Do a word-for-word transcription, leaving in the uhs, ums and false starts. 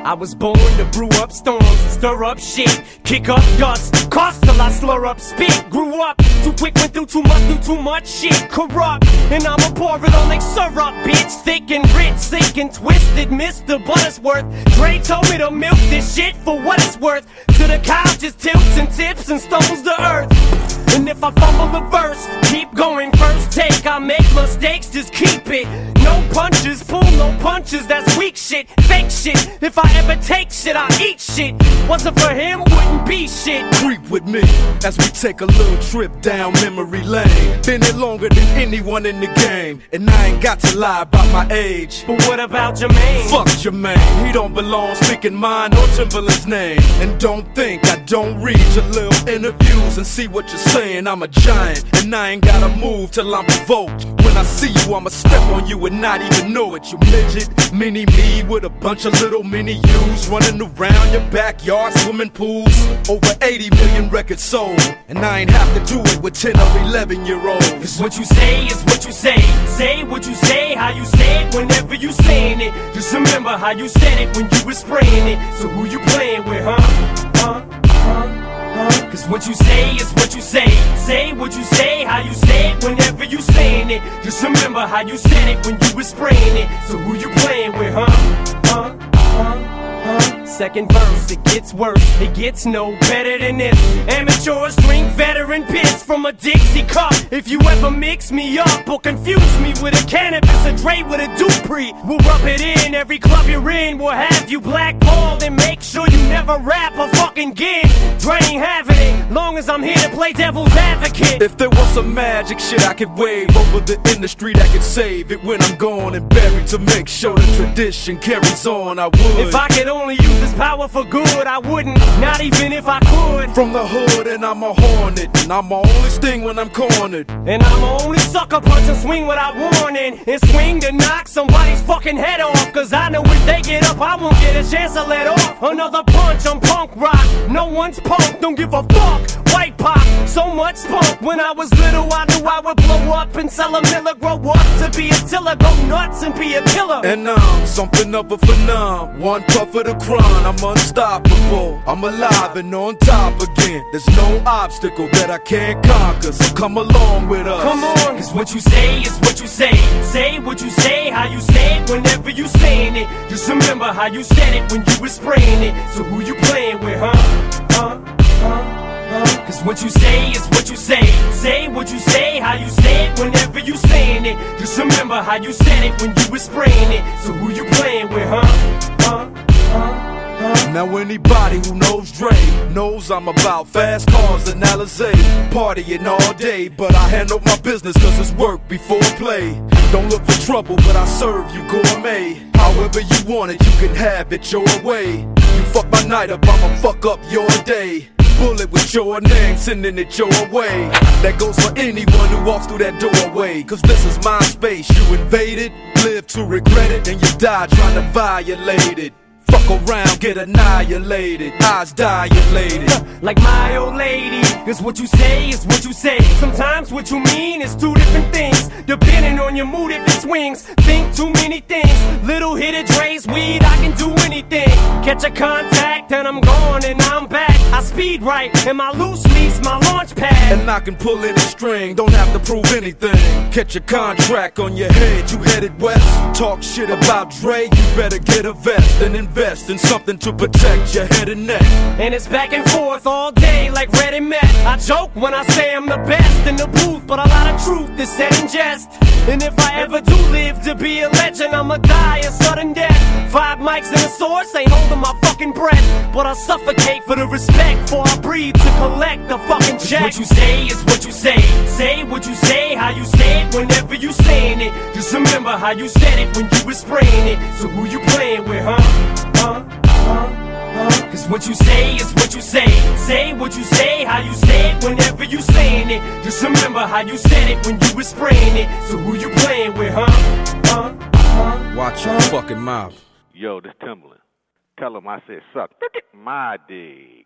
I was born to brew up storms, stir up shit, kick up dust, cost till I slur up spit. Grew up too quick, went through too much, do too much shit, corrupt. And I'ma pour it on like syrup, bitch. Thick and rich, sick and twisted, Mister Buttersworth. Dre told me to milk this shit for what it's worth. To the cow just tilts and tips and stumbles to earth. And if I fumble a verse, keep going, first take. I make mistakes, just keep it. No punches, pull no punches, that's weak shit, fake shit. If I ever take shit, I eat shit. Wasn't for him, wouldn't be shit. Creep with me as we take a little trip down memory lane. Been here longer than anyone in the game, and I ain't got to lie about my age. But what about Jermaine? Fuck Jermaine, he don't belong speaking mine or Timberland's name. And don't think I don't read your little interviews and see what you're saying. I'm a giant, and I ain't gotta move till I'm provoked. When I see you, I'ma step on you and not even know it. You midget, mini me with a bunch of little mini yous running around your backyard, swimming pools. Over eighty million records sold, and I ain't have to do it with ten or eleven year olds. Cause what you say is what you say. Say what you say, how you say it, whenever you saying it. Just remember how you said it when you was spraying it. So who you playing with, huh? Huh? Huh? Cause what you say is what you say. Say what you say, how you say it, whenever you saying it. Just remember how you said it when you was spraying it. So who you playing with, huh? Huh? Huh? Huh? Second verse, it gets worse, it gets no better than this. Amateurs drink veteran piss from a Dixie cup. If you ever mix me up or confuse me with a cannabis, a Dre with a Dupree, we'll rub it in. Every club you're in will have you blackballed, and make sure you never rap a fucking gig. Dre ain't having it, long as I'm here to play devil's advocate. If there was some magic shit I could wave over the industry that could save it when I'm gone and buried, to make sure the tradition carries on, I would. If I could only use this power for good, I wouldn't, not even if I could. From the hood, and I'm a hornet, and I'm a only sting when I'm cornered. And I'm a only sucker punch and swing without warning, and swing to knock somebody's fucking head off. Cause I know if they get up, I won't get a chance to let off another punch. I'm punk rock, no one's punk, don't give a fuck. White pop, so much spunk. When I was little, I knew I would blow up and sell a miller. Grow up to be a tiller, go nuts and be a killer. And I'm something of a phenom, one puff of the crown. I'm unstoppable, I'm alive and on top again. There's no obstacle that I can't conquer, so come along with us. Come on, cause what you say is what you say. Say what you say, how you say it, whenever you saying it. Just remember how you said it when you was spraying it. So who you playing with, huh? Huh? Huh? Cause what you say is what you say. Say what you say, how you say it, whenever you saying it. Just remember how you said it when you was spraying it. So who you playing with, huh? Huh? Huh? Huh? Now anybody who knows Dre knows I'm about fast cars and Alizé, partying all day, but I handle my business cause it's work before play. Don't look for trouble, but I serve you gourmet. However you want it, you can have it your way. You fuck my night up, I'ma fuck up your day. Bullet with your name, sending it your way. That goes for anyone who walks through that doorway. Cause this is my space, you invade it, live to regret it, and you die trying to violate it. Fuck around, get annihilated, eyes dilated. Like my old lady, cause what you say is what you say. Sometimes what you mean is two different things, depending on your mood if it swings. Think too many things, little hit of Dre's weed, I can do anything. Catch a contact and I'm gone and I'm back. I speed right and my loose lease, my launch pad. And I can pull any string, don't have to prove anything. Catch a contract on your head, you headed west. Talk shit about Dre, you better get a vest and invest in something to protect your head and neck. And it's back and forth all day like Red and Met. I joke when I say I'm the best in the booth, but a lot of truth is said in jest. And if I ever do live to be a legend, I'ma die a sudden death. Five mics and a source, ain't holding my fucking breath, but I'll suffocate for the respect before I breathe to collect the fucking check. What you say is what you say. Say what you say, how you say it, whenever you saying it. Just remember how you said it when you was spraying it. So who you playing with, huh? Huh? Huh? Huh? Cause what you say is what you say. Say what you say, how you say it, whenever you saying it. Just remember how you said it when you was spraying it. So who you playing with, huh? Huh? Huh? Watch your fucking mouth. Yo, this Timberland. Tell him I said suck my dick.